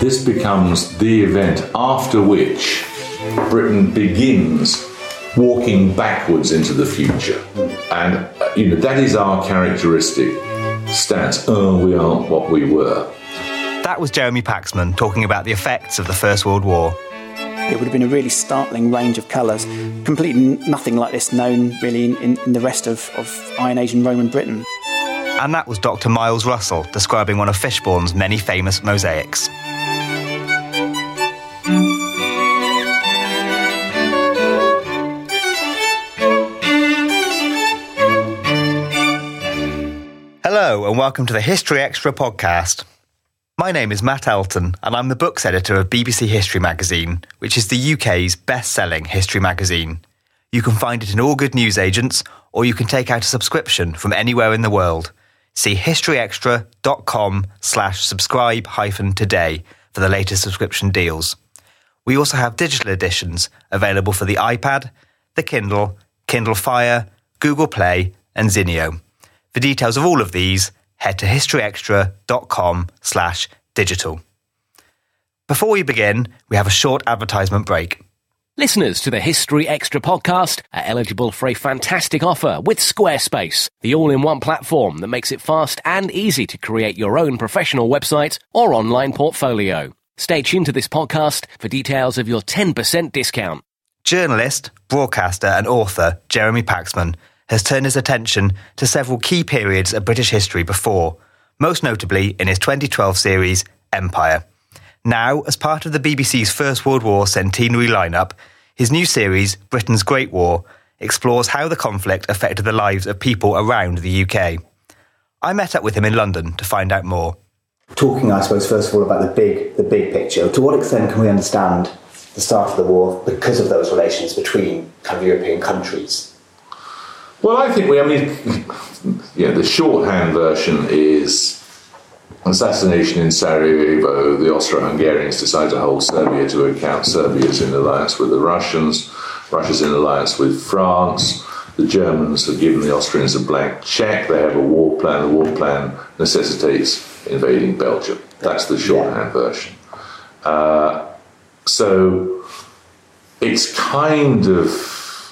this becomes the event after which Britain begins walking backwards into the future. And, that is our characteristic stance. We aren't what we were. That was Jeremy Paxman talking about the effects of the First World War. It would have been a really startling range of colours, completely nothing like this known really in the rest of Iron Age and Roman Britain. And that was Dr. Miles Russell describing one of Fishbourne's many famous mosaics. Hello and welcome to the History Extra podcast. My name is Matt Elton and I'm the books editor of BBC History Magazine, which is the UK's best-selling history magazine. You can find it in all good newsagents, or you can take out a subscription from anywhere in the world. See historyextra.com/subscribe-today for the latest subscription deals. We also have digital editions available for the iPad, the Kindle, Kindle Fire, Google Play and Zinio. For details of all of these, head to historyextra.com/digital. Before we begin, we have a short advertisement break. Listeners to the History Extra podcast are eligible for a fantastic offer with Squarespace, the all-in-one platform that makes it fast and easy to create your own professional website or online portfolio. Stay tuned to this podcast for details of your 10% discount. Journalist, broadcaster and author Jeremy Paxman has turned his attention to several key periods of British history before, most notably in his 2012 series Empire. Now, as part of the BBC's First World War centenary lineup, his new series, Britain's Great War, explores how the conflict affected the lives of people around the UK. I met up with him in London to find out more. Talking, I suppose, first of all about the big picture, to what extent can we understand the start of the war because of those relations between kind of European countries? Well, I think the shorthand version is assassination in Sarajevo. The Austro-Hungarians decide to hold Serbia to account. Serbia's in alliance with the Russians. Russia's in alliance with France. The Germans have given the Austrians a blank check. They have a war plan. The war plan necessitates invading Belgium. That's the shorthand version. So it's kind of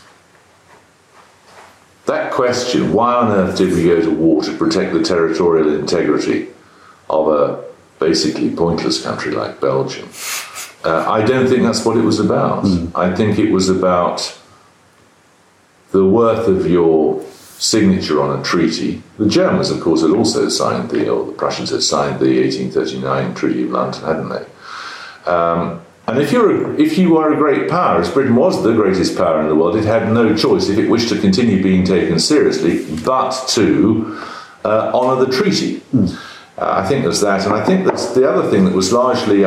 that question, why on earth did we go to war to protect the territorial integrity of a basically pointless country like Belgium? I don't think that's what it was about. I think it was about the worth of your signature on a treaty. The Germans, of course, had also signed the Prussians had signed the 1839 Treaty of London, hadn't they? And if you are a great power, as Britain was the greatest power in the world, it had no choice, if it wished to continue being taken seriously, but to honour the treaty. I think there's that, and I think that's the other thing that was largely,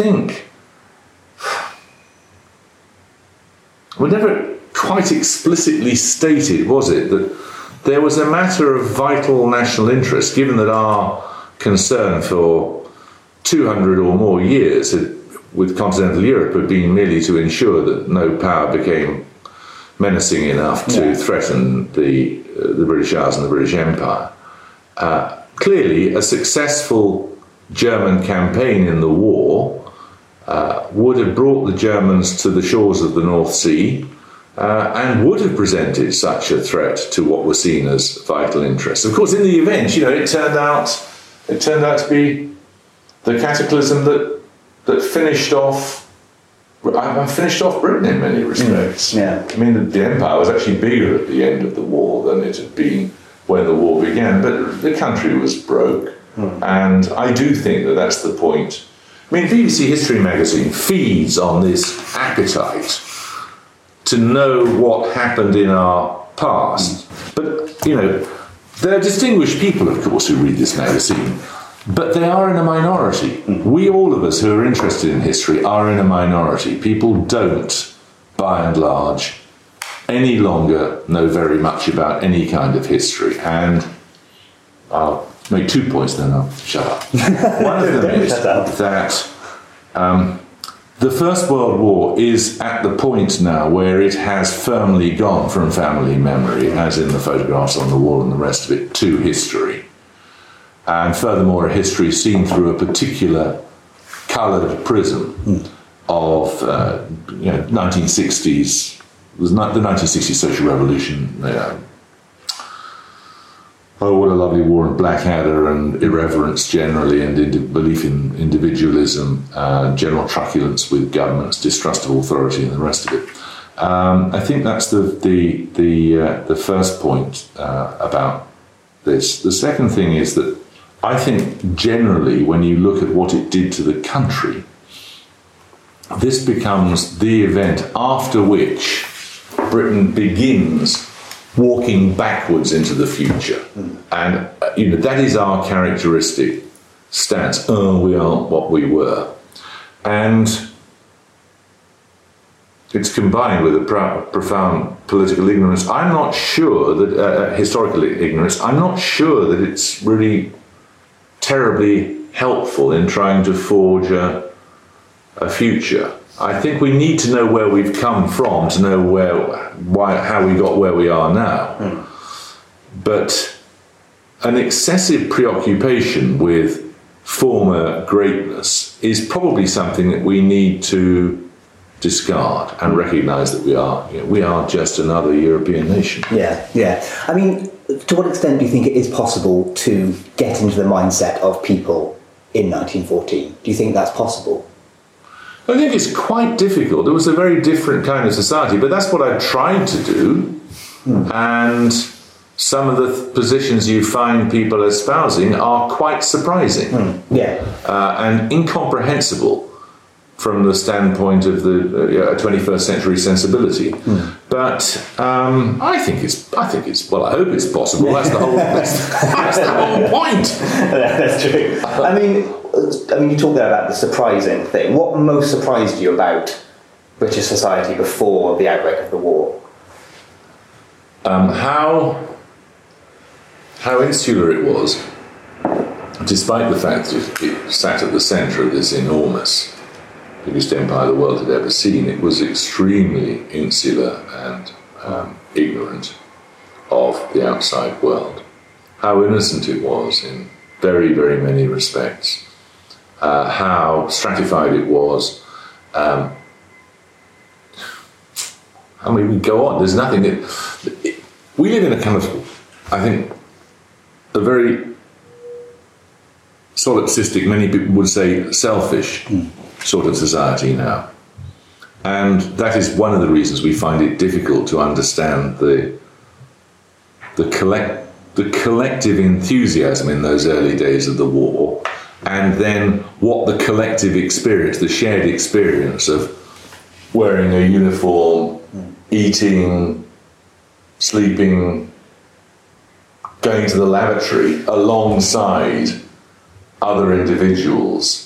we never quite explicitly stated, was it, that there was a matter of vital national interest, given that our concern for 200 or more years with continental Europe had been merely to ensure that no power became menacing enough to threaten the British Isles and the British Empire. Clearly, a successful German campaign in the war would have brought the Germans to the shores of the North Sea and would have presented such a threat to what were seen as vital interests. Of course, in the event, it turned out to be the cataclysm that finished off Britain in many respects. I mean, the empire was actually bigger at the end of the war than it had been when the war began, but the country was broke, and I do think that that's the point. I mean, BBC History Magazine feeds on this appetite to know what happened in our past. But, there are distinguished people, of course, who read this magazine, but they are in a minority. We, all of us who are interested in history, are in a minority. People don't, by and large, any longer know very much about any kind of history. And I'll make 2 points, then I'll shut up. One of them is that the First World War is at the point now where it has firmly gone from family memory, as in the photographs on the wall and the rest of it, to history. And furthermore, a history seen through a particular coloured prism of 1960s. It was the 1960s social revolution. Oh, what a lovely war in Blackadder, and irreverence generally, and belief in individualism, general truculence with governments, distrust of authority, and the rest of it. I think that's the first point about this. The second thing is that I think generally, when you look at what it did to the country, this becomes the event after which Britain begins walking backwards into the future. And that is our characteristic stance. We aren't what we were. And it's combined with a profound political ignorance. I'm not sure that, historical ignorance, I'm not sure that it's really terribly helpful in trying to forge a future. I think we need to know where we've come from to know how we got where we are now. But an excessive preoccupation with former greatness is probably something that we need to discard and recognise that we are just another European nation. Yeah. I mean, to what extent do you think it is possible to get into the mindset of people in 1914? Do you think that's possible? I think it's quite difficult. It was a very different kind of society, but that's what I've tried to do. And some of the positions you find people espousing are quite surprising. And incomprehensible from the standpoint of the 21st century sensibility. But I think it's. Well, I hope it's possible. That's the whole. That's the whole point. That's true. I mean, you talked there about the surprising thing. What most surprised you about British society before the outbreak of the war? How insular it was, despite the fact that it sat at the centre of this enormous, biggest empire the world had ever seen. It was extremely insular and ignorant of the outside world. How innocent it was in very, very many respects. How stratified it was. We go on. There's nothing that... We live in a kind of, I think, a very solipsistic, many people would say selfish sort of society now. And that is one of the reasons we find it difficult to understand the collective enthusiasm in those early days of the war, and then what the collective experience, the shared experience of wearing a uniform, eating, sleeping, going to the lavatory alongside other individuals.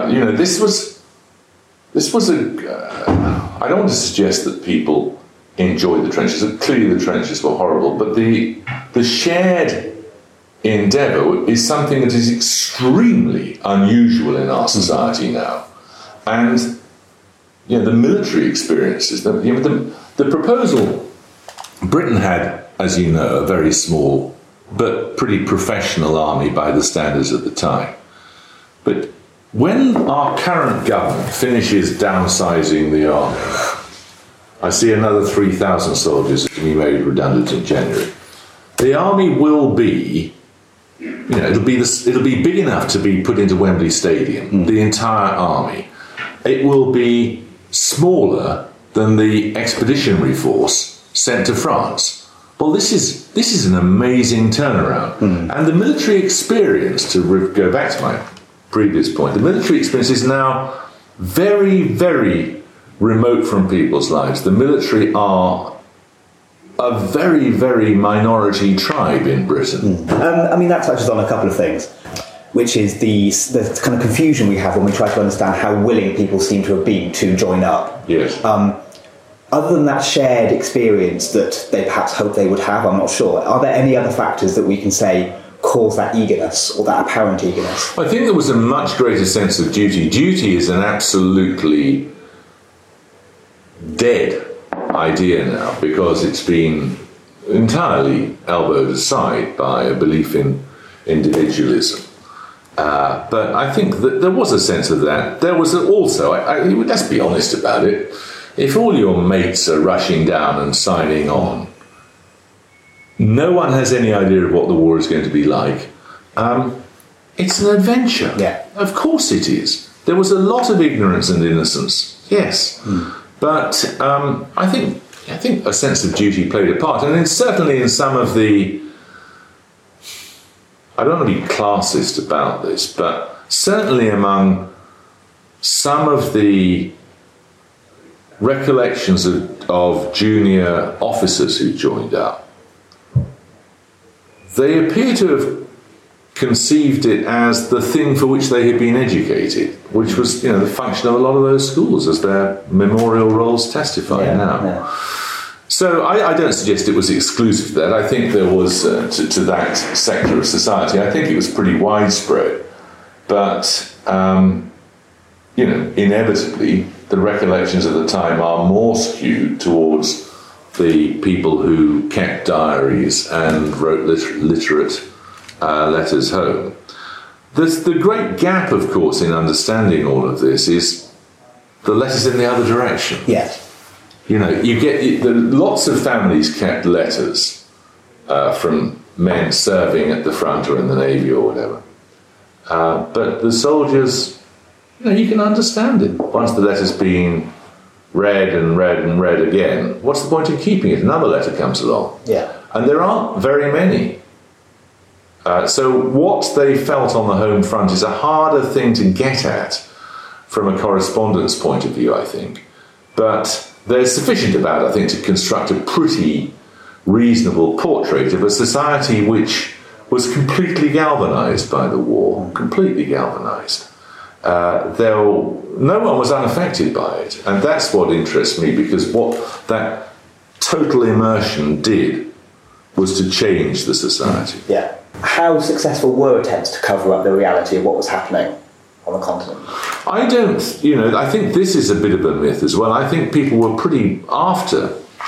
This was a... I don't want to suggest that people enjoyed the trenches. Clearly the trenches were horrible, but the shared endeavour is something that is extremely unusual in our society now. And the military experiences, the proposal... Britain had, as you know, a very small but pretty professional army by the standards at the time. But when our current government finishes downsizing the army, I see another 3,000 soldiers to be made redundant in January. The army will be, it'll be big enough to be put into Wembley Stadium, the entire army. It will be smaller than the expeditionary force sent to France. Well, this is an amazing turnaround. And the military experience, to go back to my previous point, the military experience is now very, very remote from people's lives. The military are a very, very minority tribe in Britain. That touches on a couple of things, which is the kind of confusion we have when we try to understand how willing people seem to have been to join up. Yes. Other than that shared experience that they perhaps hoped they would have, I'm not sure. Are there any other factors that we can say cause that eagerness, or that apparent eagerness? I think there was a much greater sense of duty. Duty is an absolutely dead idea now, because it's been entirely elbowed aside by a belief in individualism. But I think that there was a sense of that. There was also, let's be honest about it, if all your mates are rushing down and signing on, no one has any idea of what the war is going to be like. It's an adventure. Yeah. Of course it is. There was a lot of ignorance and innocence, yes. But I think a sense of duty played a part. And certainly in some of the... I don't want to be classist about this, but certainly among some of the recollections of junior officers who joined up, they appear to have conceived it as the thing for which they had been educated, which was, the function of a lot of those schools, as their memorial rolls testify now. Yeah. So I don't suggest it was exclusive to that. I think there was, to that sector of society, I think it was pretty widespread. But, inevitably, the recollections of the time are more skewed towards the people who kept diaries and wrote literate letters home. The great gap, of course, in understanding all of this is the letters in the other direction. Yes. Lots of families kept letters from men serving at the front or in the Navy or whatever. But the soldiers, you can understand it. Once the letter's been read and read and read again, what's the point in keeping it? Another letter comes along. Yeah. And there aren't very many. So what they felt on the home front is a harder thing to get at from a correspondence point of view, I think. But there's sufficient about it, I think, to construct a pretty reasonable portrait of a society which was completely galvanised by the war, completely galvanised. No one was unaffected by it, and that's what interests me, because what that total immersion did was to change the society. Yeah. How successful were attempts to cover up the reality of what was happening on the continent? I think this is a bit of a myth as well. I think people were pretty, after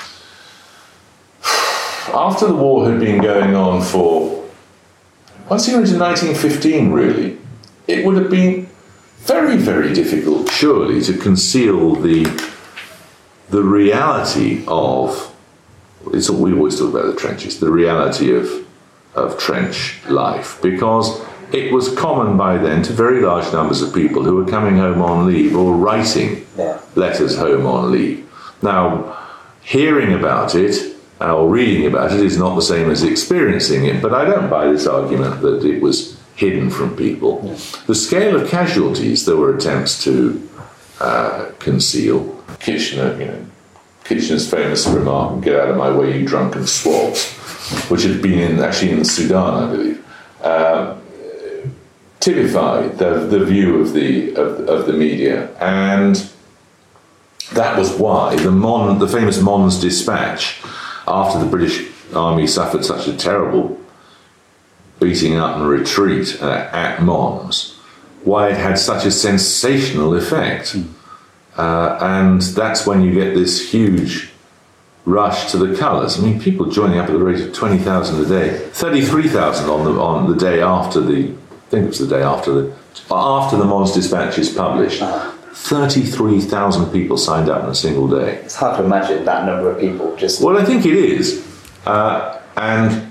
the war had been going on for, once you went to 1915 really, it would have been very, very difficult, surely, to conceal the reality of, we always talk about the trenches, the reality of trench life, because it was common by then to very large numbers of people who were coming home on leave or writing letters home on leave. Now, hearing about it or reading about it is not the same as experiencing it, but I don't buy this argument that it was hidden from people. The scale of casualties there were attempts to conceal. Kitchener's famous remark, "Get out of my way, you drunken swabs," which had been actually in Sudan, I believe, typified the view of the media, and that was why the famous Mons Dispatch, after the British Army suffered such a terrible beating up and retreat at Mons, why it had such a sensational effect. And that's when you get this huge rush to the colours. I mean, people joining up at the rate of 20,000 a day, 33,000 on the day after after the Mons Dispatch is published. 33,000 people signed up in a single day. It's hard to imagine that number of people just... Well, I think it is. And,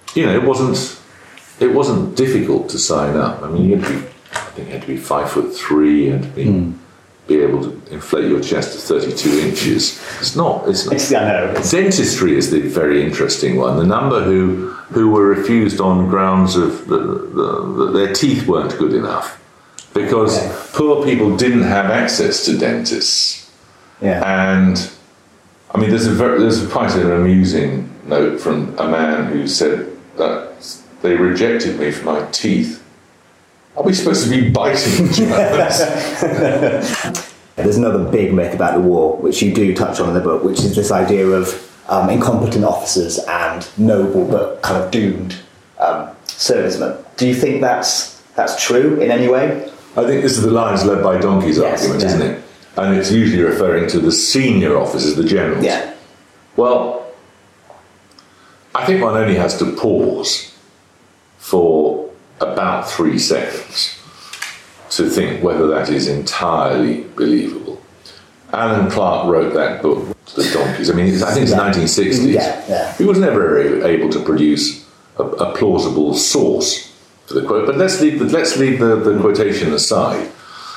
it wasn't difficult to sign up. I mean, you had to be 5'3", you had to be able to inflate your chest to 32 inches. It's not. I know. Dentistry is the very interesting one. The number who were refused on grounds of that their teeth weren't good enough, because poor people didn't have access to dentists. Yeah. And I mean, there's quite an amusing note from a man who said that they rejected me for my teeth. Are we supposed to be biting Germans? There's another big myth about the war, which you do touch on in the book, which is this idea of incompetent officers and noble but kind of doomed servicemen. Do you think that's true in any way? I think this is the lions led by donkeys argument, isn't it? And it's usually referring to the senior officers, the generals. Yeah. Well, I think one only has to pause for about 3 seconds to think whether that is entirely believable. Alan Clark wrote that book, The Donkeys. I think it's 1960s. Yeah. He was never able to produce a plausible source for the quote. But let's leave the quotation aside.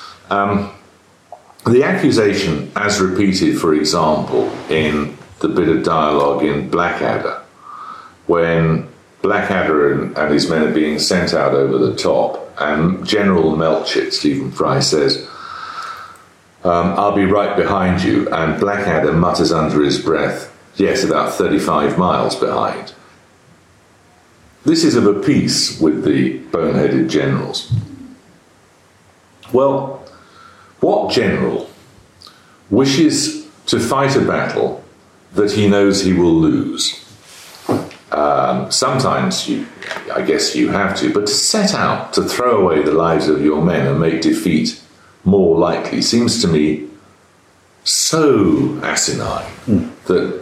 The accusation, as repeated, for example, in the bit of dialogue in Blackadder, when Blackadder and his men are being sent out over the top, and General Melchett, Stephen Fry, says, I'll be right behind you, and Blackadder mutters under his breath, yes, about 35 miles behind. This is of a piece with the boneheaded generals. Well, what general wishes to fight a battle that he knows he will lose? Sometimes I guess you have to, but to set out to throw away the lives of your men and make defeat more likely seems to me so asinine that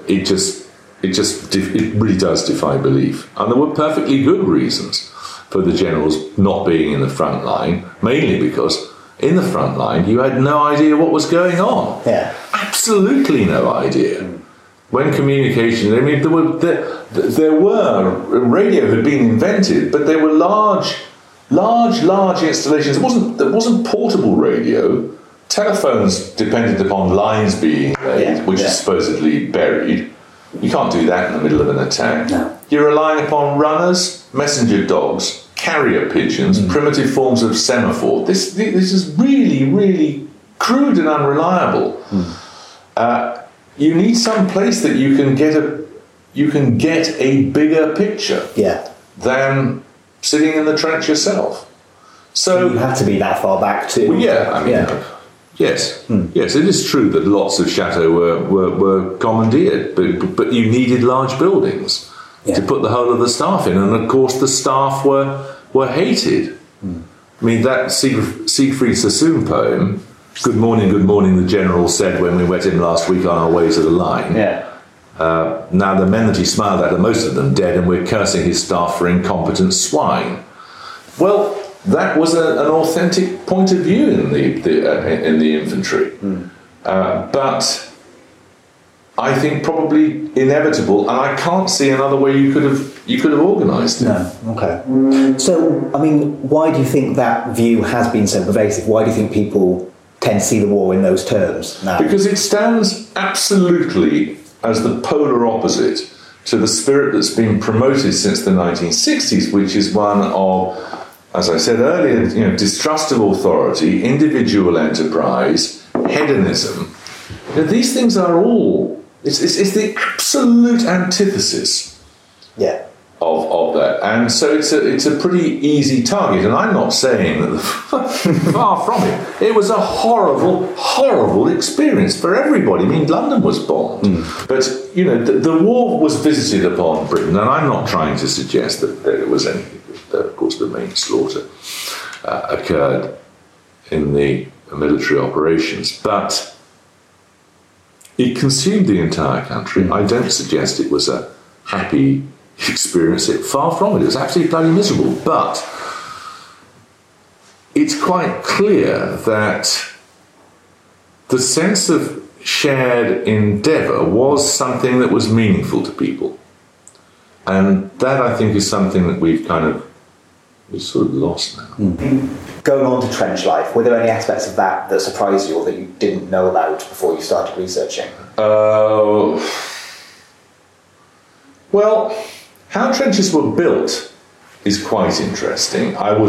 it really does defy belief. And there were perfectly good reasons for the generals not being in the front line, mainly because in the front line you had no idea what was going on. Yeah. Absolutely no idea. When communication, there were radio had been invented, but there were large installations. It wasn't portable radio. Telephones depended upon lines being laid, which is supposedly buried. You can't do that in the middle of an attack. No. You're relying upon runners, messenger dogs, carrier pigeons, primitive forms of semaphore. This is really, really crude and unreliable. You need some place that you can get a bigger picture than sitting in the trench yourself. So you have to be that far back too. Well, yes, it is true that lots of chateaux were commandeered, but you needed large buildings to put the whole of the staff in, and of course the staff were hated. I mean, that Siegfried Sassoon poem, good morning, the general said when we met him last week on our way to the line. Now the men that he smiled at are most of them dead, and we're cursing his staff for incompetent swine. Well, that was an authentic point of view in the infantry, but I think probably inevitable, and I can't see another way you could have organised it. No, okay. So, I mean, why do you think that view has been so pervasive? Why do you think people tend to see the war in those terms now? Because it stands absolutely as the polar opposite to the spirit that's been promoted since the 1960s, which is one of, as I said earlier, distrust of authority, individual enterprise, hedonism. These things are all, it's the absolute antithesis of that. And so it's a pretty easy target. And I'm not saying that, far from it. It was a horrible, horrible experience for everybody. I mean, London was bombed. But, the war was visited upon Britain, and I'm not trying to suggest that there was anything. Of course, the main slaughter occurred in the military operations, but it consumed the entire country. I don't suggest it was a happy experience. Far from it. It was absolutely bloody miserable. But it's quite clear that the sense of shared endeavour was something that was meaningful to people. And that, I think, is something that we've sort of lost now. Going on to trench life, were there any aspects of that surprised you or that you didn't know about before you started researching? Well, how trenches were built is quite interesting.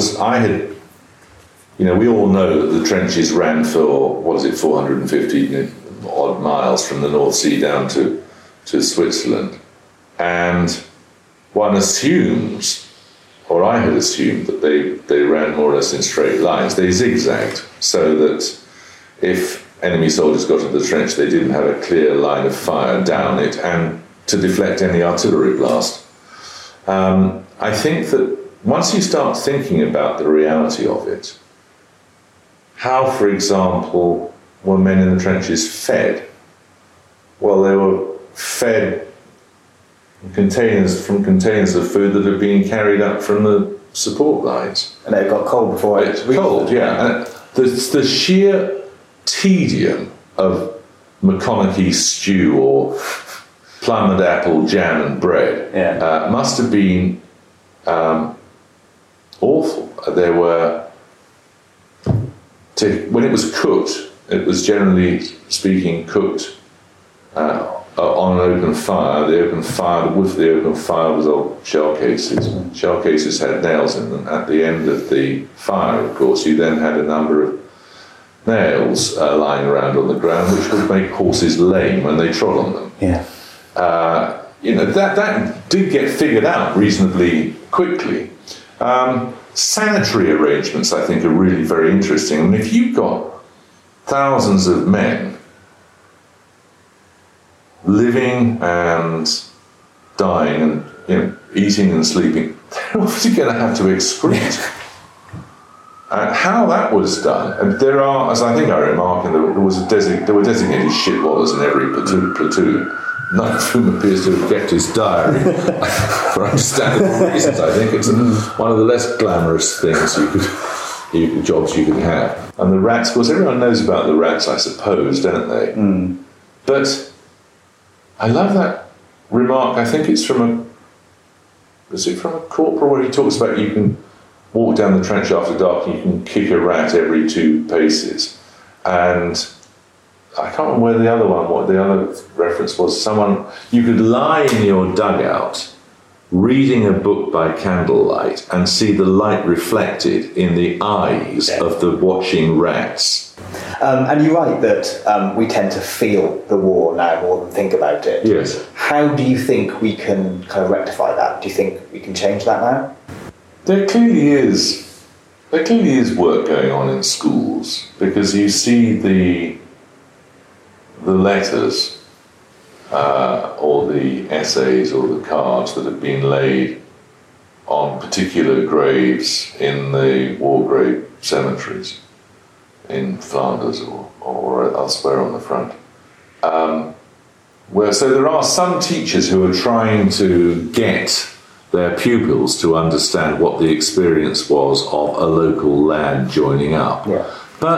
We all know that the trenches ran for, 450 odd miles from the North Sea down to Switzerland. And one assumes, or I had assumed, that they ran more or less in straight lines. They zigzagged so that if enemy soldiers got into the trench, they didn't have a clear line of fire down it and to deflect any artillery blast. I think that once you start thinking about the reality of it, how, for example, were men in the trenches fed? Well, they were fed from containers of food that had been carried up from the support lines. And it got cold before It's cold, yeah. And the sheer tedium of McConaughey stew or plum and apple jam and bread must have been awful. There were, when it was cooked, it was generally speaking cooked on an open fire. The open fire, the wood for the open fire was old shell cases. Shell cases had nails in them. At the end of the fire, of course, you then had a number of nails lying around on the ground, which would make horses lame when they trod on them. Yeah. That did get figured out reasonably quickly. Sanitary arrangements, I think, are really very interesting. I mean, if you've got thousands of men living and dying and eating and sleeping, they're obviously going to have to excrete. How that was done, and there are, as I think I remarked, there were designated shitwallers in every platoon. None of whom appears to have kept his diary for understandable reasons. I think it's one of the less glamorous things jobs you could have. And the rats, of course, everyone knows about the rats, I suppose, don't they? But I love that remark. I think it's from a corporal where he talks about you can walk down the trench after dark and you can kick a rat every 2 paces. And I can't remember what the other reference was. You could lie in your dugout reading a book by candlelight and see the light reflected in the eyes of the watching rats. And you're right that we tend to feel the war now more than think about it. Yes. How do you think we can kind of rectify that? Do you think we can change that now? There clearly is work going on in schools, because you see the letters or the essays or the cards that have been laid on particular graves in the war grave cemeteries in Flanders or elsewhere on the front. So there are some teachers who are trying to get their pupils to understand what the experience was of a local lad joining up. Yeah.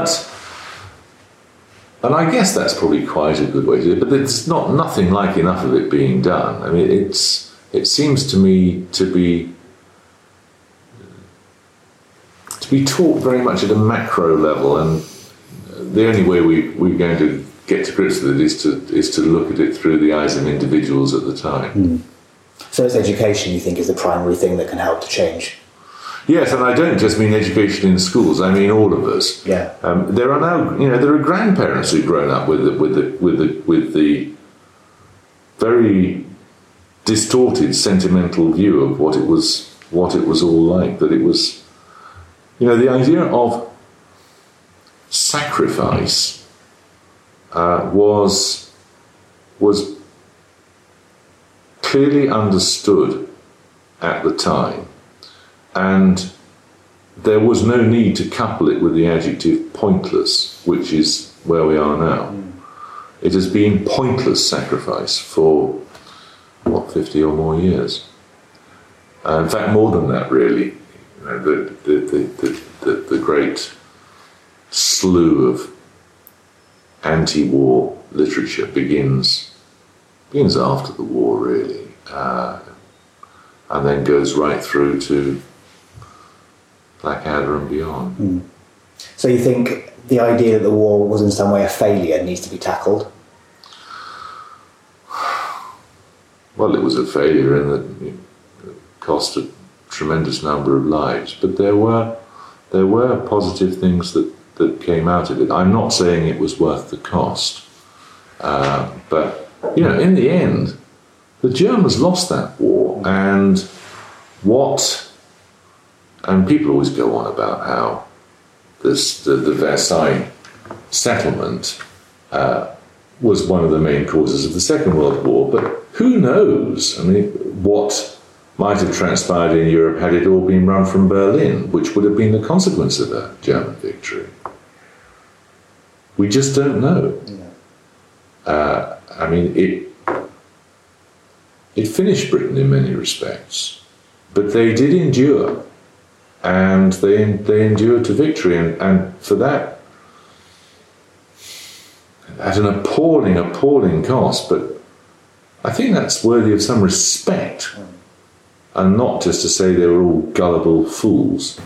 And I guess that's probably quite a good way to do it, but there's nothing like enough of it being done. I mean, it seems to me to be taught very much at a macro level, and the only way we're going to get to grips with it is to look at it through the eyes of individuals at the time. So it's education, you think, is the primary thing that can help to change? Yes, and I don't just mean education in schools. I mean all of us. Yeah. There are now, there are grandparents who've grown up with the very distorted, sentimental view of what it was all like. That it was, the idea of sacrifice was clearly understood at the time. And there was no need to couple it with the adjective pointless, which is where we are now. It has been pointless sacrifice for, 50 or more years. In fact, more than that, really. The great slew of anti-war literature begins after the war, really, and then goes right through to Blackadder and beyond. So you think the idea that the war was in some way a failure needs to be tackled? Well, it was a failure in that it cost a tremendous number of lives, but there were positive things that came out of it. I'm not saying it was worth the cost, but in the end, the Germans lost that war, and people always go on about how the Versailles settlement was one of the main causes of the Second World War, but who knows? I mean, what might have transpired in Europe had it all been run from Berlin, which would have been the consequence of a German victory. We just don't know. I mean, it finished Britain in many respects, but they did endure and they endured to victory, and for that, at an appalling cost. But I think that's worthy of some respect, and not just to say they were all gullible fools.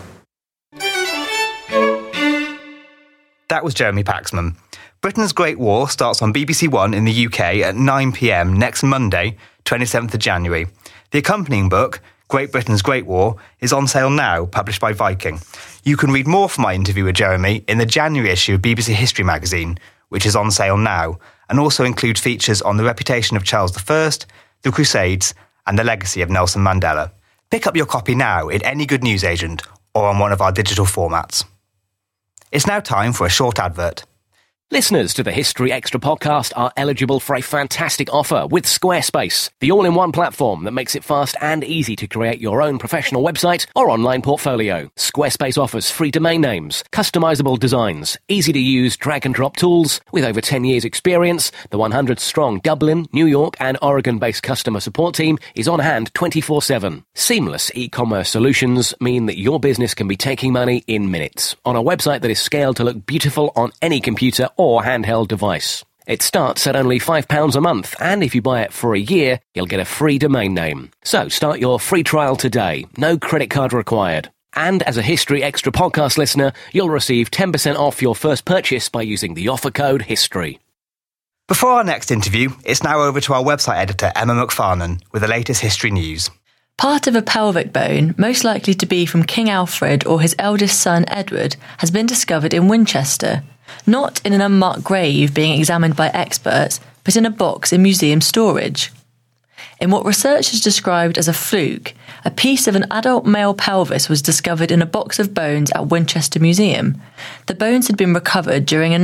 That was Jeremy Paxman. Britain's Great War starts on BBC One in the UK at 9 p.m. next Monday, 27th of January. The accompanying book, Great Britain's Great War, is on sale now, published by Viking. You can read more from my interview with Jeremy in the January issue of BBC History magazine, which is on sale now, and also includes features on the reputation of Charles I, the Crusades, and the legacy of Nelson Mandela. Pick up your copy now in any good newsagent or on one of our digital formats. It's now time for a short advert. Listeners to the History Extra podcast are eligible for a fantastic offer with Squarespace, the all-in-one platform that makes it fast and easy to create your own professional website or online portfolio. Squarespace offers free domain names, customizable designs, easy-to-use drag-and-drop tools. With over 10 years' experience, the 100-strong Dublin, New York and Oregon-based customer support team is on hand 24/7. Seamless e-commerce solutions mean that your business can be taking money in minutes on a website that is scaled to look beautiful on any computer or handheld device. It starts at only £5 a month, and if you buy it for a year, you'll get a free domain name. So start your free trial today. No credit card required. And as a History Extra podcast listener, you'll receive 10% off your first purchase by using the offer code HISTORY. Before our next interview, it's now over to our website editor, Emma McFarlane, with the latest history news. Part of a pelvic bone, most likely to be from King Alfred or his eldest son Edward, has been discovered in Winchester. Not in an unmarked grave being examined by experts, but in a box in museum storage. In what researchers described as a fluke, a piece of an adult male pelvis was discovered in a box of bones at Winchester Museum. The bones had been recovered during a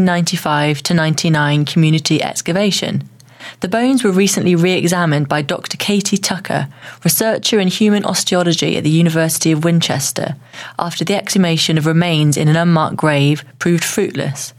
1995-99 community excavation. The bones were recently re-examined by Dr. Katie Tucker, researcher in human osteology at the University of Winchester, after the exhumation of remains in an unmarked grave proved fruitless.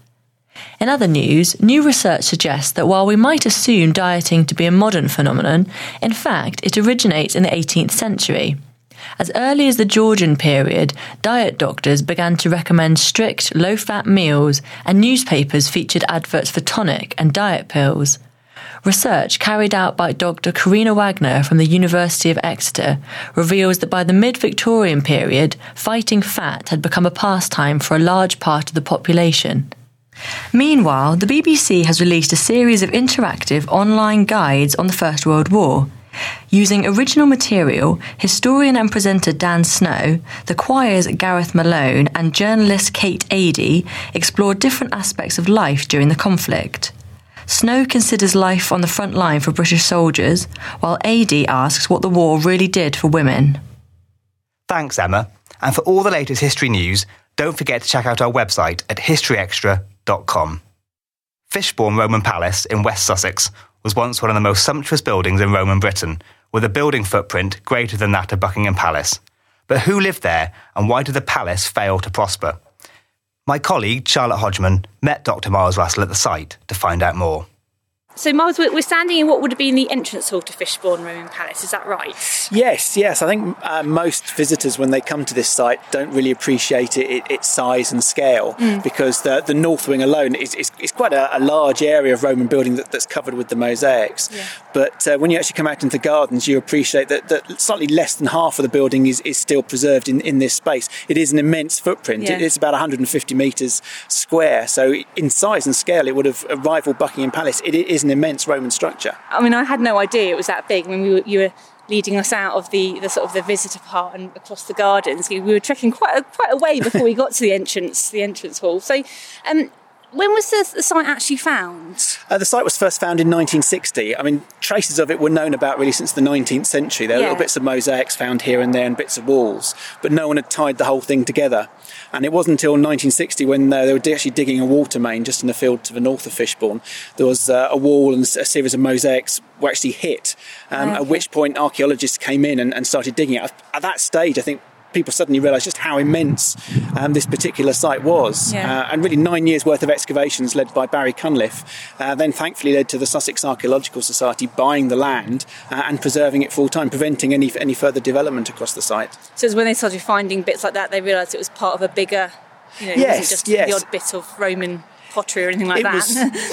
In other news, new research suggests that while we might assume dieting to be a modern phenomenon, in fact it originates in the 18th century. As early as the Georgian period, diet doctors began to recommend strict, low-fat meals, and newspapers featured adverts for tonic and diet pills. Research carried out by Dr. Karina Wagner from the University of Exeter reveals that by the mid-Victorian period, fighting fat had become a pastime for a large part of the population. Meanwhile, the BBC has released a series of interactive online guides on the First World War. Using original material, historian and presenter Dan Snow, the choir's Gareth Malone and journalist Kate Adie explored different aspects of life during the conflict. Snow considers life on the front line for British soldiers, while Adie asks what the war really did for women. Thanks, Emma. And for all the latest history news, don't forget to check out our website at historyextra.com. Fishbourne Roman Palace in West Sussex was once one of the most sumptuous buildings in Roman Britain, with a building footprint greater than that of Buckingham Palace. But who lived there, and why did the palace fail to prosper? My colleague, Charlotte Hodgman, met Dr. Miles Russell at the site to find out more. So, Miles, we're standing in what would have been the entrance hall to Fishbourne Roman Palace, is that right? Yes. I think most visitors, when they come to this site, don't really appreciate its size and scale, because the north wing alone is quite a large area of Roman building that's covered with the mosaics. Yeah. But when you actually come out into the gardens, you appreciate that slightly less than half of the building is still preserved in this space. It is an immense footprint. Yeah. It's about 150 metres square. So in size and scale, it would have rivaled Buckingham Palace. It is an immense Roman structure. I mean, I had no idea it was that big when you were leading us out of the sort of the visitor part and across the gardens. We were trekking quite a way before we got to the entrance hall. So, when was the site actually found? The site was first found in 1960. I mean, traces of it were known about really since the 19th century. There were little bits of mosaics found here and there and bits of walls, but no one had tied the whole thing together. And it wasn't until 1960 when they were actually digging a water main just in the field to the north of Fishbourne. There was a wall and a series of mosaics were actually hit, at which point archaeologists came in and started digging it. At that stage, I think people suddenly realised just how immense this particular site was. And really 9 years' worth of excavations led by Barry Cunliffe then thankfully led to the Sussex Archaeological Society buying the land and preserving it full time, preventing any further development across the site. So it's when they started finding bits like that, they realised it was part of a bigger, it wasn't just the odd bit of Roman pottery or anything like that.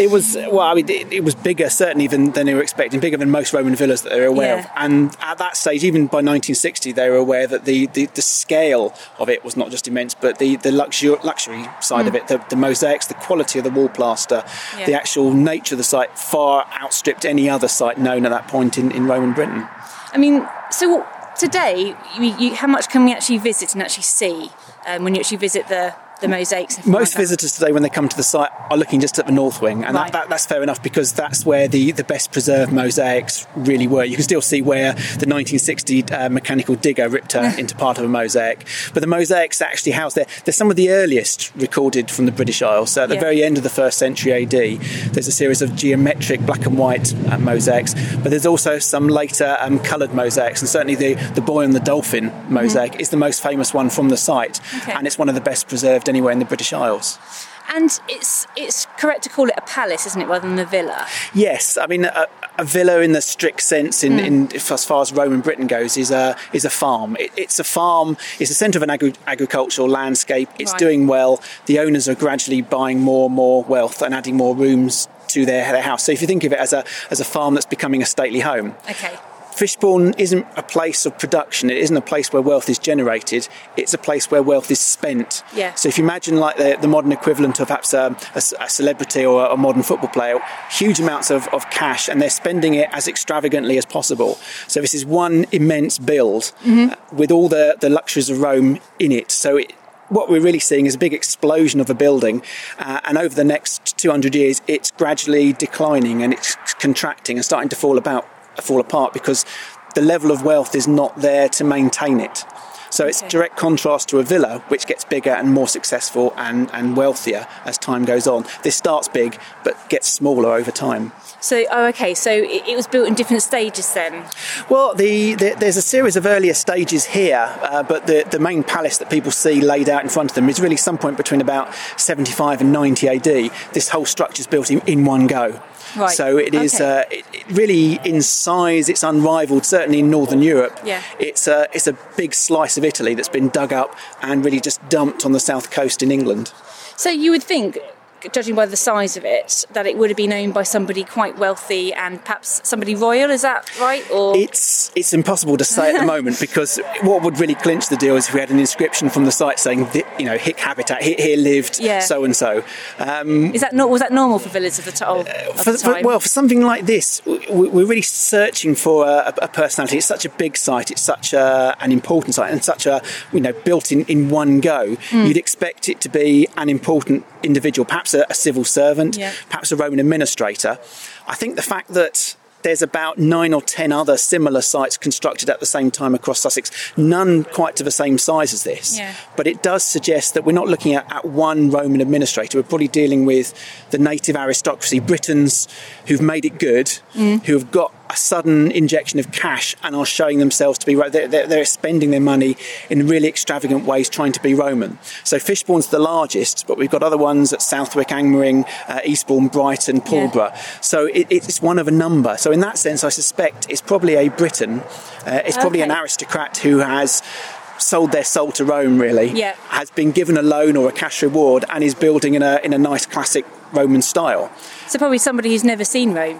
It was bigger certainly than they were expecting, bigger than most Roman villas that they were aware of. And at that stage, even by 1960, they were aware that the scale of it was not just immense, but the luxury side of it, the mosaics, the quality of the wall plaster, the actual nature of the site far outstripped any other site known at that point in Roman Britain. I mean, so today, how much can we actually visit and actually see when you actually visit the mosaics? Most visitors today, when they come to the site, are looking just at the north wing, and that's fair enough, because that's where the best preserved mosaics really were. You can still see where the 1960 mechanical digger ripped into part of a mosaic, but the mosaics actually housed there. They're some of the earliest recorded from the British Isles. So at the very end of the 1st century AD, there's a series of geometric black and white mosaics, but there's also some later coloured mosaics, and certainly the Boy and the Dolphin mosaic is the most famous one from the site, and it's one of the best preserved anywhere in the British Isles. And it's correct to call it a palace, isn't it, rather than a villa? Yes, I mean a villa in the strict sense, in as far as Roman Britain goes, is a farm. It's a farm. It's a centre of an agricultural landscape. It's doing well. The owners are gradually buying more and more wealth and adding more rooms to their house. So if you think of it as a farm that's becoming a stately home. Okay. Fishbourne isn't a place of production. It isn't a place where wealth is generated. It's a place where wealth is spent. Yeah. So if you imagine like the modern equivalent of perhaps a celebrity or a modern football player, huge amounts of cash, and they're spending it as extravagantly as possible. So this is one immense build with all the luxuries of Rome in it. So what we're really seeing is a big explosion of a building, and over the next 200 years, it's gradually declining and it's contracting and starting to fall apart because the level of wealth is not there to maintain it. So it's direct contrast to a villa, which gets bigger and more successful and wealthier as time goes on. This starts big, but gets smaller over time. So, so it was built in different stages then? Well, there's a series of earlier stages here, but the main palace that people see laid out in front of them is really some point between about 75 and 90 AD. This whole structure is built in one go. Right. So it is it really in size, it's unrivaled, certainly in Northern Europe. Yeah. It's a big slice of Italy that's been dug up and really just dumped on the south coast in England. So you would think, judging by the size of it, that it would have been owned by somebody quite wealthy and perhaps somebody royal, is that right? Or it's impossible to say at the moment, because what would really clinch the deal is if we had an inscription from the site saying, Hick habitat, here lived so and so. Was that normal for villas of the time? For something like this, we're really searching for a personality. It's such a big site, it's such an important site, and such a built in one go. You'd expect it to be an important individual, perhaps a civil servant, perhaps a Roman administrator. I think the fact that there's about 9 or 10 other similar sites constructed at the same time across Sussex, none quite to the same size as this. Yeah. But it does suggest that we're not looking at one Roman administrator. We're probably dealing with the native aristocracy, Britons who've made it good, who have got a sudden injection of cash and are showing themselves to be they're spending their money in really extravagant ways trying to be Roman. So Fishbourne's the largest, but we've got other ones at Southwick, Angmering, Eastbourne, Brighton, Pulborough. So it's one of a number. So in that sense, I suspect it's probably a Briton. It's probably an aristocrat who has sold their soul to Rome, really, has been given a loan or a cash reward and is building in a nice classic Roman style. So probably somebody who's never seen Rome.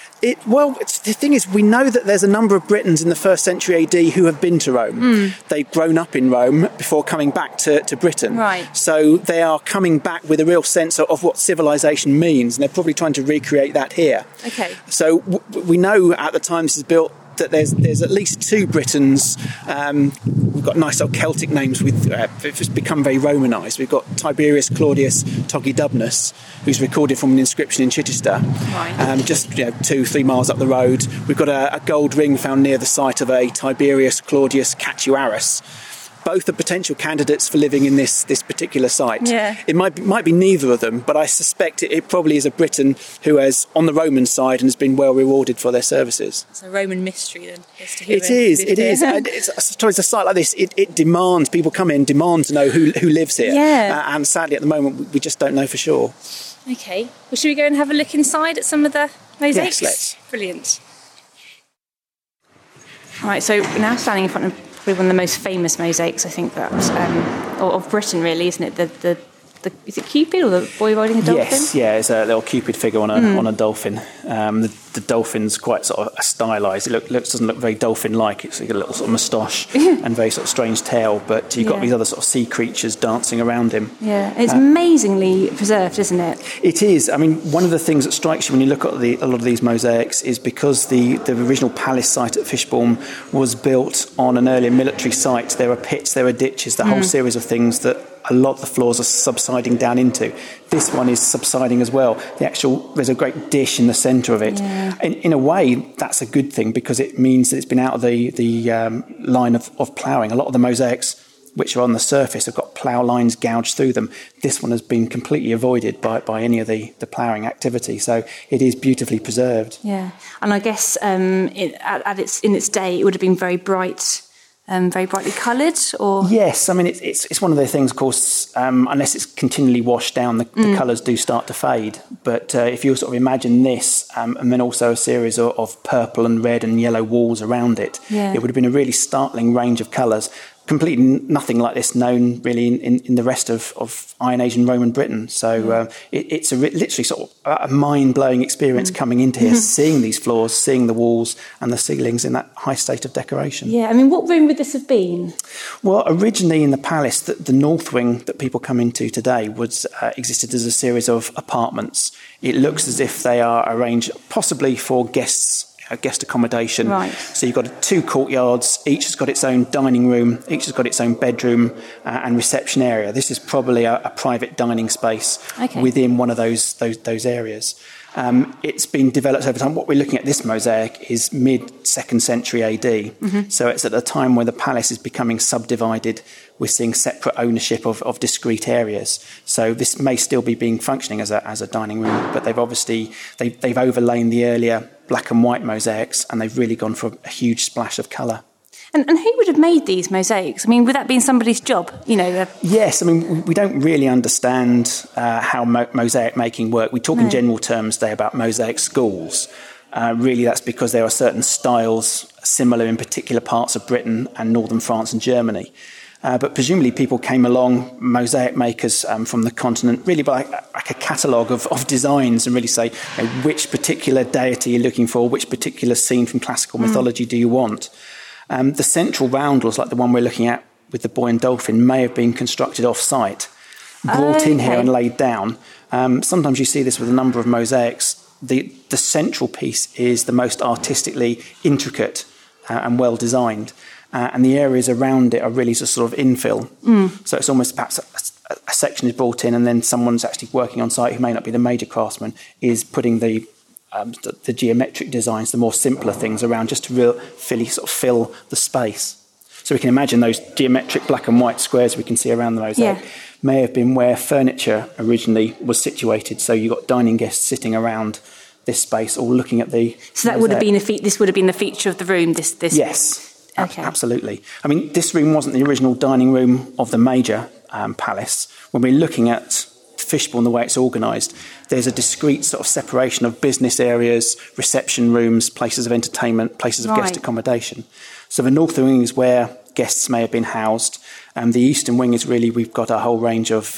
The thing is, we know that there's a number of Britons in the 1st century AD who have been to Rome. They've grown up in Rome before coming back to Britain. Right. So they are coming back with a real sense of what civilization means, and they're probably trying to recreate that here. Okay. So we know at the time this is built that there's at least 2 Britons. We've got nice old Celtic names it's become very Romanised. We've got Tiberius Claudius Togidubnus, who's recorded from an inscription in Chichester, just 2-3 miles up the road. We've got a gold ring found near the site of a Tiberius Claudius Catuarus. both are potential candidates for living in this particular site. Yeah. It might be neither of them, but I suspect it probably is a Briton who is on the Roman side and has been well rewarded for their services. It's a Roman mystery then. It is. And sometimes a site like this, it demands, people come in, demand to know who lives here. Yeah. And sadly at the moment we just don't know for sure. Okay. Well, should we go and have a look inside at some of the mosaics? Yes, let's. Brilliant. All right, so we're now standing in front of probably one of the most famous mosaics, I think, perhaps, of Britain, really, isn't it? The is it Cupid or the boy riding a dolphin? Yes, yeah, it's a little Cupid figure on a dolphin. The dolphin's quite sort of stylised. It doesn't look very dolphin-like. It's like a little sort of moustache and very sort of strange tail. But you've got these other sort of sea creatures dancing around him. Yeah, it's amazingly preserved, isn't it? It is. I mean, one of the things that strikes you when you look at a lot of these mosaics is because the original palace site at Fishbourne was built on an earlier military site. There are pits, there are ditches, the whole series of things that a lot of the floors are subsiding down into. This one is subsiding as well. There's a great dish in the centre of it. Yeah. In a way, that's a good thing because it means that it's been out of the line of ploughing. A lot of the mosaics which are on the surface have got plough lines gouged through them. This one has been completely avoided by any of the ploughing activity. So it is beautifully preserved. Yeah, and I guess in its day it would have been very bright. Very brightly coloured, or yes, I mean it's one of those things. Of course, unless it's continually washed down, the colours do start to fade. But if you sort of imagine this, and then also a series of purple and red and yellow walls around it, it would have been a really startling range of colours. Completely nothing like this known really in the rest of Iron Age and Roman Britain. So it's literally sort of a mind-blowing experience coming into here, seeing these floors, seeing the walls and the ceilings in that high state of decoration. Yeah, I mean, what room would this have been? Well, originally in the palace, the north wing that people come into today existed as a series of apartments. It looks as if they are arranged possibly for guest accommodation. Right. So you've got 2 courtyards, each has got its own dining room, each has got its own bedroom and reception area. This is probably a private dining space within one of those areas. It's been developed over time. What we're looking at this mosaic is mid-2nd century AD. So it's at a time where the palace is becoming subdivided. We're seeing separate ownership of discrete areas. So this may still be functioning as a dining room, but they've obviously they've overlain the earlier black and white mosaics, and they've really gone for a huge splash of colour. And who would have made these mosaics? I mean, would that be somebody's job? Yes, I mean, we don't really understand how mosaic making work. We talk in general terms today about mosaic schools. Really, that's because there are certain styles similar in particular parts of Britain and northern France and Germany. But presumably people came along, mosaic makers from the continent, really by like a catalogue of designs and really say which particular deity you're looking for, which particular scene from classical mythology do you want. The central roundels, like the one we're looking at with the boy and dolphin, may have been constructed off-site, brought in here and laid down. Sometimes you see this with a number of mosaics. The central piece is the most artistically intricate and well-designed. And the areas around it are really just sort of infill. So it's almost perhaps a section is brought in and then someone's actually working on site who may not be the major craftsman is putting the geometric designs, the more simpler things around just to really sort of fill the space. So we can imagine those geometric black and white squares we can see around the mosaic may have been where furniture originally was situated. So you've got dining guests sitting around this space all looking at the So that would have been this would have been the feature of the room, this Yes. Okay. Absolutely. I mean, this room wasn't the original dining room of the major palace. When we're looking at Fishbourne, the way it's organised, there's a discrete sort of separation of business areas, reception rooms, places of entertainment, places of guest accommodation. So the north wing is where guests may have been housed. The eastern wing is really, we've got a whole range of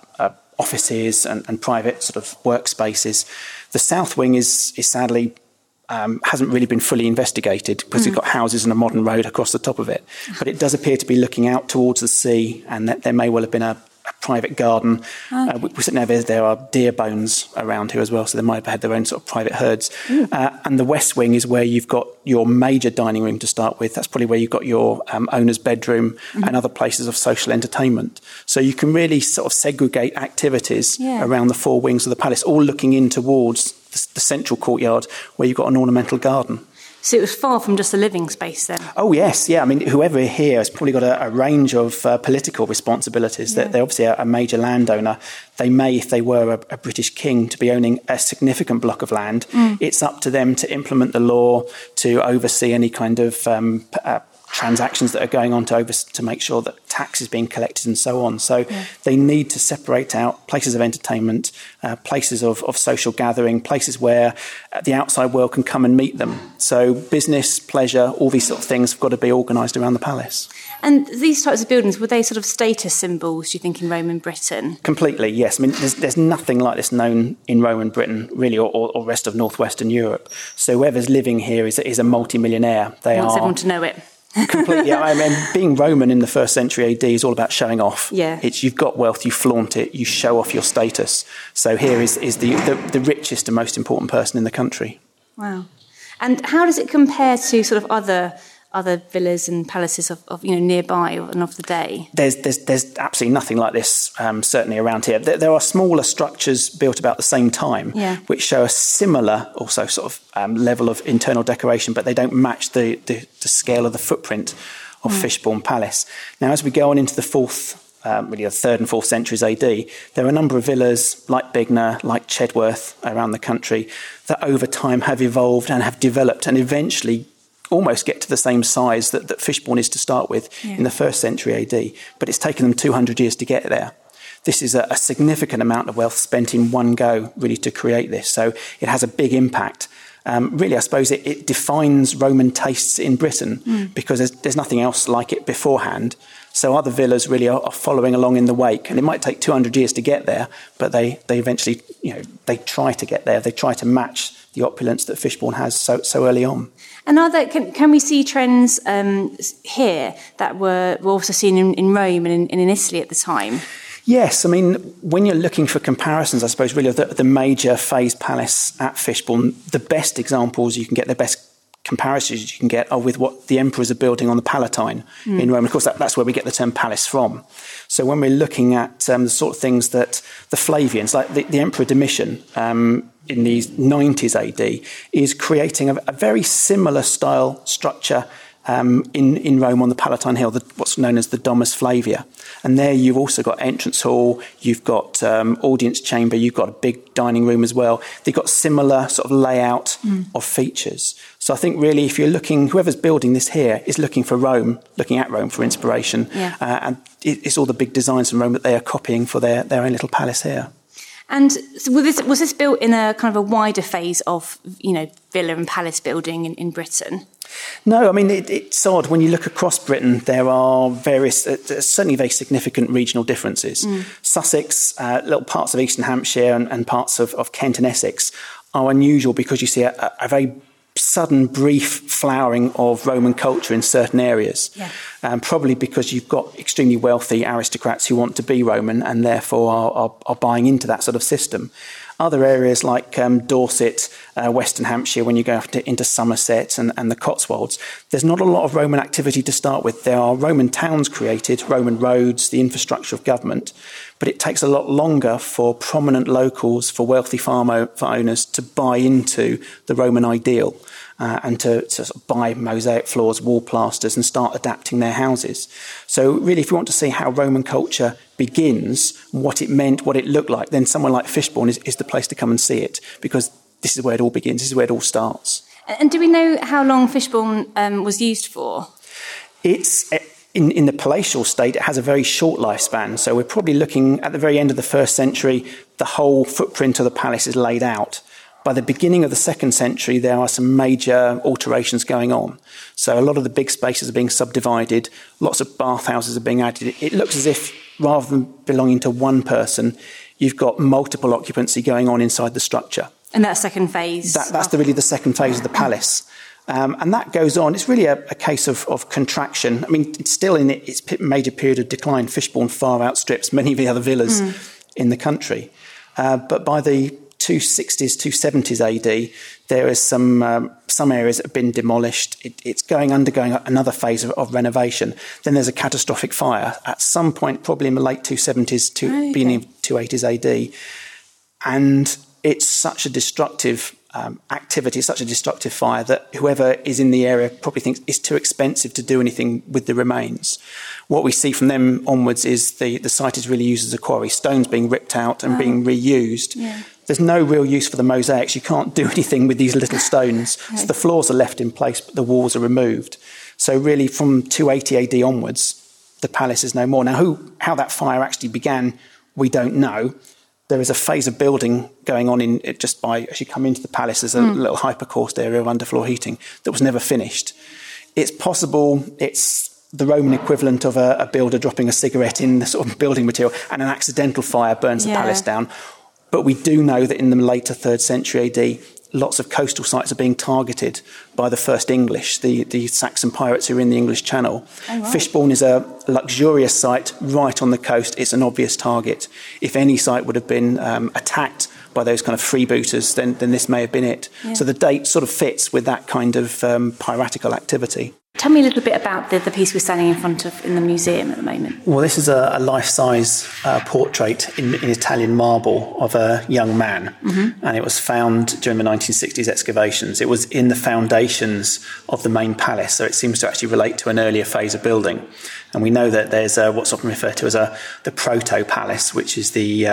offices and private sort of workspaces. The south wing is sadly hasn't really been fully investigated because it's got houses and a modern road across the top of it. But it does appear to be looking out towards the sea, and that there may well have been a private garden. There are deer bones around here as well, so they might have had their own sort of private herds. And the west wing is where you've got your major dining room to start with. That's probably where you've got your owner's bedroom and other places of social entertainment. So you can really sort of segregate activities around the 4 wings of the palace, all looking in towards the central courtyard where you've got an ornamental garden. So it was far from just a living space then? Oh, yes, yeah. I mean, whoever here has probably got a range of political responsibilities. Yeah. They're obviously a major landowner. They may, if they were a British king, to be owning a significant block of land. It's up to them to implement the law, to oversee any kind of transactions that are going on to make sure that tax is being collected and so on. So they need to separate out places of entertainment, places of social gathering, places where the outside world can come and meet them. So business, pleasure, all these sort of things have got to be organised around the palace. And these types of buildings, were they sort of status symbols, do you think, in Roman Britain? Completely, yes. I mean, there's nothing like this known in Roman Britain, really, or rest of northwestern Europe. So whoever's living here is a multi-millionaire. They want everyone to know it. Completely. I mean, being Roman in the 1st century AD is all about showing off. Yeah. You've got wealth, you flaunt it, you show off your status. So here is the richest and most important person in the country. Wow. And how does it compare to sort of other villas and palaces of nearby and of the day? There's absolutely nothing like this, certainly around here. There are smaller structures built about the same time, which show a similar, also sort of level of internal decoration, but they don't match the scale of the footprint of Fishbourne Palace. Now, as we go on into the 3rd and 4th centuries AD, there are a number of villas like Bignor, like Chedworth around the country that over time have evolved and have developed and eventually almost get to the same size that Fishbourne is to start with in the 1st century AD, but it's taken them 200 years to get there. This is a significant amount of wealth spent in one go, really, to create this. So it has a big impact. Really, I suppose it defines Roman tastes in Britain because there's nothing else like it beforehand. So other villas really are following along in the wake, and it might take 200 years to get there, but they eventually, they try to get there. They try to match the opulence that Fishbourne has so early on. And can we see trends here that were also seen in Rome and in Italy at the time? Yes, I mean, when you're looking for comparisons, I suppose really the major phase palace at Fishbourne, the best examples you can get, the best comparisons you can get are with what the emperors are building on the Palatine in Rome. Of course, that's where we get the term palace from. So when we're looking at the sort of things that the Flavians, like the Emperor Domitian, in the 90s AD, is creating a very similar style structure in Rome on the Palatine Hill, what's known as the Domus Flavia. And there you've also got entrance hall, you've got audience chamber, you've got a big dining room as well. They've got similar sort of layout of features. So I think really if you're looking, whoever's building this here is looking at Rome for inspiration. Yeah. And it's all the big designs from Rome that they are copying for their own little palace here. And so was this built in a kind of a wider phase of, villa and palace building in Britain? No, I mean, it's odd. When you look across Britain, there are various, certainly very significant regional differences. Sussex, little parts of Eastern Hampshire and parts of Kent and Essex are unusual because you see a very sudden, brief flowering of Roman culture in certain areas. Yeah. Probably because you've got extremely wealthy aristocrats who want to be Roman and therefore are buying into that sort of system. Other areas like Dorset, Western Hampshire, when you go into Somerset and the Cotswolds, there's not a lot of Roman activity to start with. There are Roman towns created, Roman roads, the infrastructure of government, but it takes a lot longer for prominent locals, for wealthy farm owners to buy into the Roman ideal and to sort of buy mosaic floors, wall plasters and start adapting their houses. So really, if you want to see how Roman culture begins, what it meant, what it looked like, then somewhere like Fishbourne is the place to come and see it, because this is where it all begins, this is where it all starts. And do we know how long Fishbourne was used for? It's in the palatial state, it has a very short lifespan. So we're probably looking at the very end of the 1st century, the whole footprint of the palace is laid out. By the beginning of the 2nd century, there are some major alterations going on. So a lot of the big spaces are being subdivided, lots of bathhouses are being added. It looks as if, rather than belonging to one person, you've got multiple occupancy going on inside the structure. And that's second phase? That's really the second phase of the palace. And that goes on. It's really a case of contraction. I mean, it's still in its major period of decline. Fishbourne far outstrips many of the other villas in the country. But by the 260s, 270s AD, there is some areas that have been demolished. It's undergoing another phase of renovation. Then there's a catastrophic fire at some point, probably in the late 270s, beginning of 280s AD. And it's such a destructive activity, such a destructive fire, that whoever is in the area probably thinks it's too expensive to do anything with the remains. What we see from them onwards is the site is really used as a quarry, stones being ripped out and being reused. Yeah. There's no real use for the mosaics. You can't do anything with these little stones. Okay. So the floors are left in place, but the walls are removed. So really from 280 AD onwards, the palace is no more. Now, how that fire actually began, we don't know. There is a phase of building going on in it just by, as you come into the palace, there's a little hypercaust area of underfloor heating that was never finished. It's possible it's the Roman equivalent of a builder dropping a cigarette in the sort of building material and an accidental fire burns the palace down. But we do know that in the later 3rd century AD, lots of coastal sites are being targeted by the first English, the Saxon pirates who are in the English Channel. Oh, right. Fishbourne is a luxurious site right on the coast. It's an obvious target. If any site would have been attacked by those kind of freebooters, then this may have been it. Yeah. So the date sort of fits with that kind of piratical activity. Tell me a little bit about the piece we're standing in front of in the museum at the moment. Well, this is a life-size portrait in Italian marble of a young man, and it was found during the 1960s excavations. It was in the foundations of the main palace, so it seems to actually relate to an earlier phase of building. And we know that there's what's often referred to as the proto-palace, which is the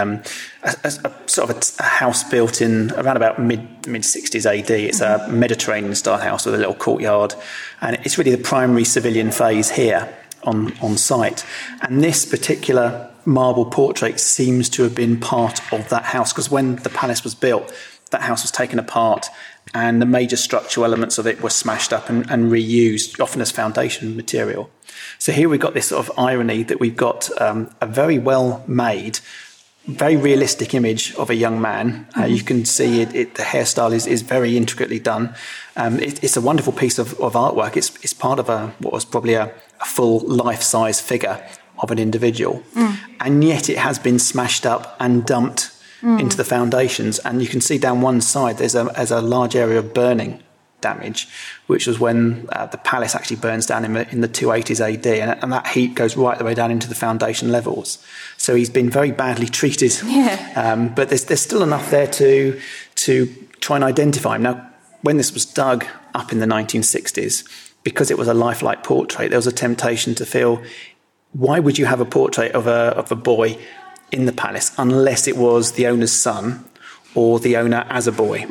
a house built in around about mid-60s AD. It's a Mediterranean-style house with a little courtyard, and it's really the primary civilian phase here on site. And this particular marble portrait seems to have been part of that house, because when the palace was built, that house was taken apart and the major structural elements of it were smashed up and reused, often as foundation material. So here we've got this sort of irony that we've got a very well-made, very realistic image of a young man. You can see the hairstyle is very intricately done. It's a wonderful piece of artwork. It's part of what was probably a full life-size figure of an individual. And yet it has been smashed up and dumped into the foundations. And you can see down one side there's a large area of burning damage, which was when the palace actually burns down in the 280s AD, and that heat goes right the way down into the foundation levels. So he's been very badly treated, but there's still enough there to try and identify him. Now, when this was dug up in the 1960s, because it was a lifelike portrait, there was a temptation to feel, why would you have a portrait of a boy in the palace unless it was the owner's son or the owner as a boy?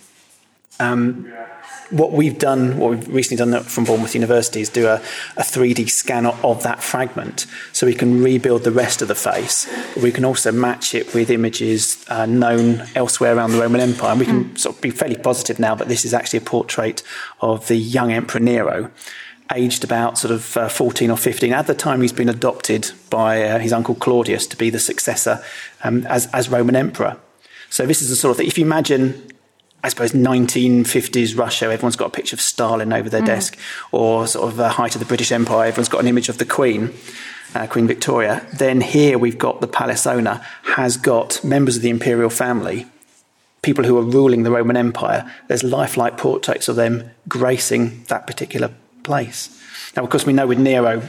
What we've recently done from Bournemouth University is do a 3D scan of that fragment, so we can rebuild the rest of the face. We can also match it with images known elsewhere around the Roman Empire. And we can sort of be fairly positive now that this is actually a portrait of the young Emperor Nero, aged about sort of 14 or 15. At the time, he's been adopted by his uncle Claudius to be the successor as Roman Emperor. So this is the sort of thing, if you imagine, I suppose, 1950s Russia, everyone's got a picture of Stalin over their desk, or sort of the height of the British Empire, everyone's got an image of the Queen, Queen Victoria. Then here we've got the palace owner has got members of the imperial family, people who are ruling the Roman Empire. There's lifelike portraits of them gracing that particular place. Now, of course, we know with Nero,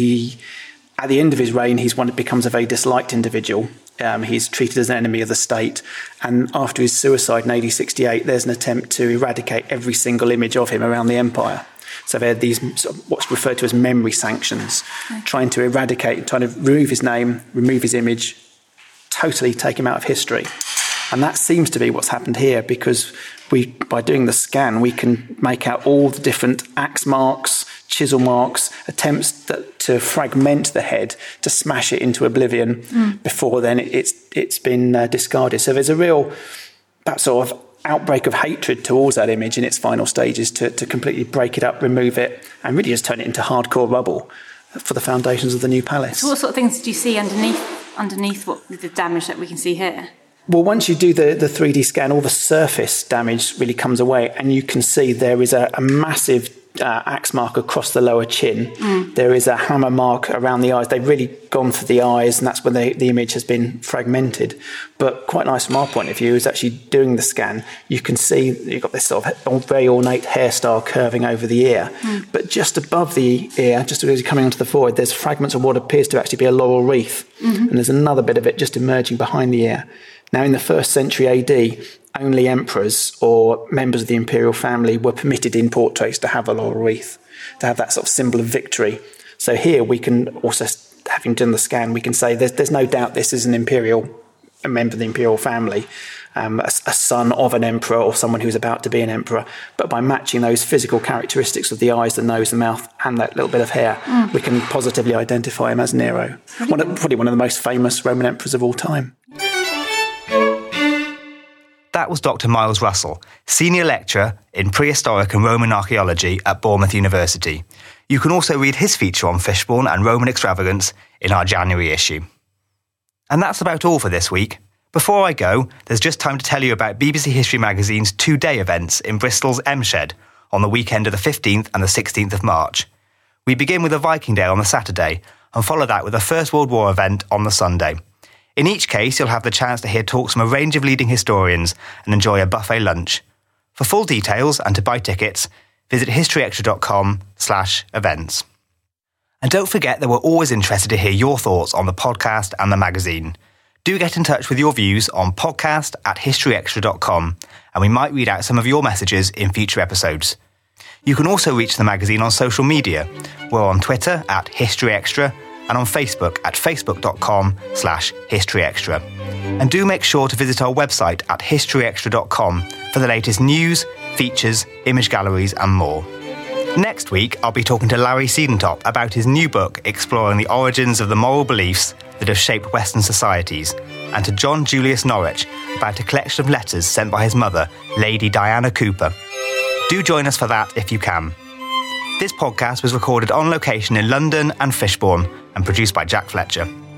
at the end of his reign, becomes a very disliked individual. He's treated as an enemy of the state. And after his suicide in AD 68, there's an attempt to eradicate every single image of him around the empire. So there are these what's referred to as memory sanctions, trying to eradicate, trying to remove his name, remove his image, totally take him out of history. And that seems to be what's happened here, because by doing the scan, we can make out all the different axe marks, chisel marks, attempts to fragment the head, to smash it into oblivion. Before then it's been discarded. So there's a real that sort of outbreak of hatred towards that image in its final stages to completely break it up, remove it, and really just turn it into hardcore rubble for the foundations of the new palace. So what sort of things do you see underneath what the damage that we can see here? Well, once you do the 3D scan, all the surface damage really comes away, and you can see there is a massive axe mark across the lower chin. There is a hammer mark around the eyes. They've really gone for the eyes, and that's when the image has been fragmented. But quite nice from our point of view is actually doing the scan. You can see you've got this sort of very ornate hairstyle curving over the ear. But just above the ear, just as you're coming onto the forehead, there's fragments of what appears to actually be a laurel wreath. And there's another bit of it just emerging behind the ear. Now, in the 1st century AD, only emperors or members of the imperial family were permitted in portraits to have a laurel wreath, to have that sort of symbol of victory. So here we can also, having done the scan, we can say there's no doubt this is a member of the imperial family, a son of an emperor or someone who's about to be an emperor. But by matching those physical characteristics of the eyes, the nose, the mouth, and that little bit of hair, we can positively identify him as Nero. Probably one of the most famous Roman emperors of all time. That was Dr. Miles Russell, Senior Lecturer in Prehistoric and Roman Archaeology at Bournemouth University. You can also read his feature on Fishbourne and Roman extravagance in our January issue. And that's about all for this week. Before I go, there's just time to tell you about BBC History Magazine's 2-day events in Bristol's M Shed on the weekend of the 15th and the 16th of March. We begin with a Viking Day on the Saturday and follow that with a First World War event on the Sunday. In each case, you'll have the chance to hear talks from a range of leading historians and enjoy a buffet lunch. For full details and to buy tickets, visit historyextra.com/events. And don't forget that we're always interested to hear your thoughts on the podcast and the magazine. Do get in touch with your views on podcast@historyextra.com, and we might read out some of your messages in future episodes. You can also reach the magazine on social media. We're on Twitter @historyextra and on Facebook at facebook.com/historyextra. And do make sure to visit our website at historyextra.com for the latest news, features, image galleries and more. Next week, I'll be talking to Larry Siedentop about his new book exploring the origins of the moral beliefs that have shaped Western societies, and to John Julius Norwich about a collection of letters sent by his mother, Lady Diana Cooper. Do join us for that if you can. This podcast was recorded on location in London and Fishbourne and produced by Jack Fletcher.